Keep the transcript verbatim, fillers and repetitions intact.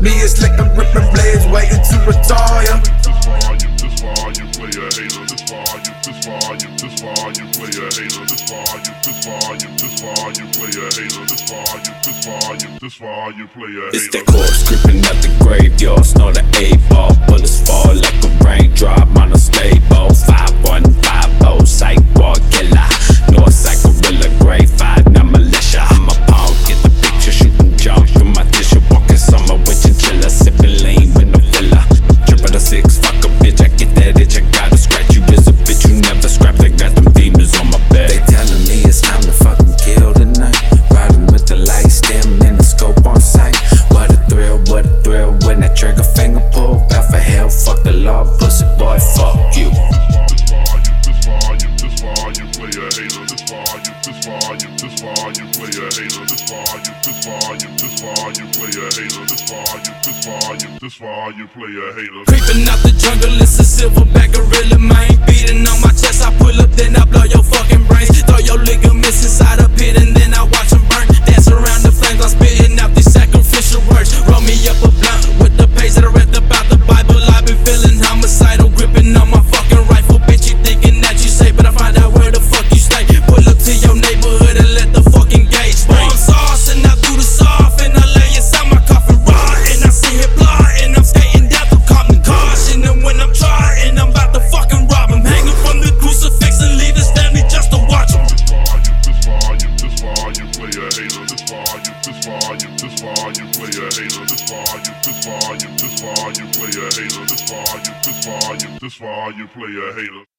Me is slickin', rippin' blades, waiting to retire. This far you play a hater. This far you, this far you, this far you play a hater. This far you, this far you, this far you play a hater. This far you, this far you, this far you play a hater. It's that corpse creeping out the graveyard, snort an eight ball, bullets fall like a raindrop on a stable. Five one five oh, psych war killer, North side gorilla, grade five, not militia. I'm a pawn, get the picture, shooting jump from my tissue, walking summer with chinchilla, sipping lean with no filler. Triple the six, fuck a bitch, I get that itch, I gotta scratch you. Is a bitch you never scrapped, I got them demons on my back. They telling me it's time to fucking kill tonight, riding with the light, stem and the scope on sight. What a thrill, what a thrill when that trigger finger pull. Bout for hell, fuck the law, pussy boy, fuck you. This far you, this far you play a hater. This far you, this far you, this far you play a hater. This far you, this far you, this far you play a hater. This far you, this far you, this far you play a hater. Creeping out the jungle, it's a silverback gorilla, man. Beating on my chest, I pull up, then I blow your fucking brains. Throw your ligaments inside a pit, and then I watch them burn. Dance around the flames, I'm spitting out these sacrificial words. Roll me up a blunt with the page that I read about the Bible. I've been feeling homicidal, gripping on my fucking rifle. Bitch, you thinking that you safe, but I find out where the fuck you stay. Pull up to your neighborhood and let the fucking gauge spray. I'm sauce and I do the soft, and I lay inside my coffin raw, and I see it blood, and I'm skating down through Compton. Caution, and when I'm trying, I'm about to fucking rob him. Hanging from the crucifix and leave his family just to watch him. This far you, this far you, this far you play a hater. This far you, this far you, this far you play a hater. This far you, this far you, this far you play a hater. This far you, this far you, this far you play a hater.